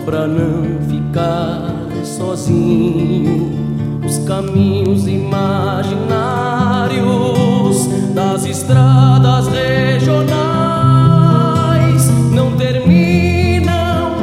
pra não ficar sozinho. Os caminhos imaginários das estradas regionais não terminam,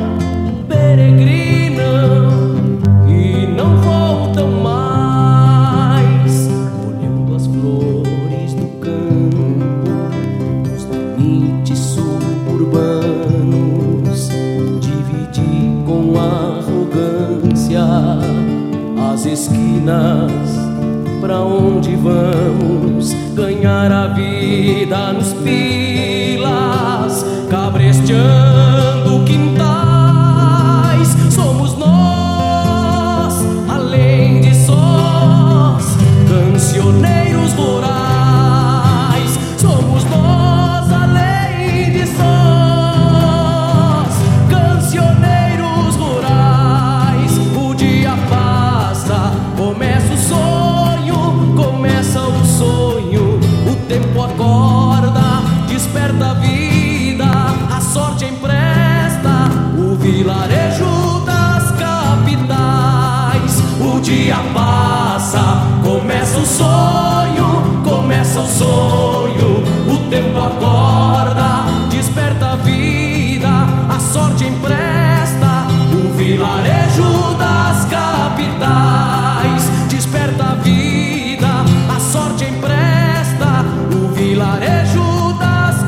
peregrinam e não voltam mais. Olhando as flores do campo, os limites suburbanos, dividir com arrogância as esquinas, pra onde vamos ganhar a vida nos pilas, cabresteando quintais. Somos nós, além de sós, cancioneiros rurais. Somos nós, além de sós, cancioneiros rurais. O dia passa, começa o sonho, começa o sonho. O tempo acorda, desperta a vida, a sorte empresta o vilarejo das capitais. O dia passa, começa o sonho, começa o sonho. O tempo acorda, desperta a vida, a sorte empresta o vilarejo das capitais. Desperta a vida, a sorte empresta o vilarejo das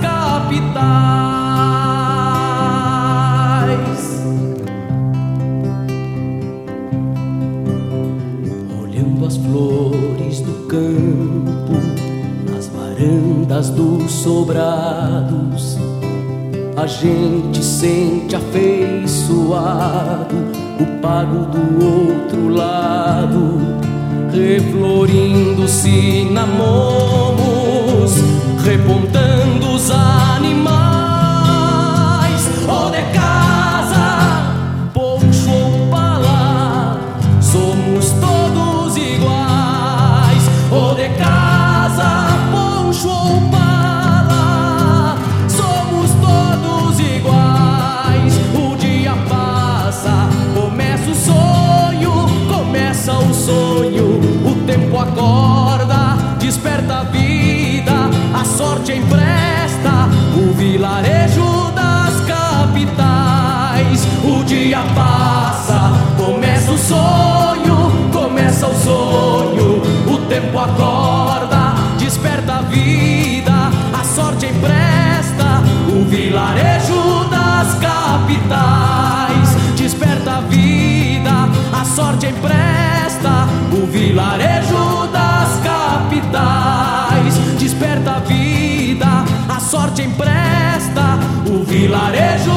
capitais. Olhando as flores do campo, nas varandas dos sobrados, a gente sente afeiçoado o pago do outro lado, reflorindo cinamomos, repontando os animais. O de casa, poncho ou pala, somos todos iguais. O de casa, poncho ou pala, somos todos iguais. O dia passa, começa o sonho, começa o sonho. O tempo acorda, desperta a vida, a sorte empresta o vilarejo das capitais. O dia passa, começa o sonho, começa o sonho. O tempo acorda, desperta a vida, a sorte empresta o vilarejo das capitais. Desperta a vida, a sorte empresta o vilarejo das capitais. Desperta a vida, a sorte empresta o vilarejo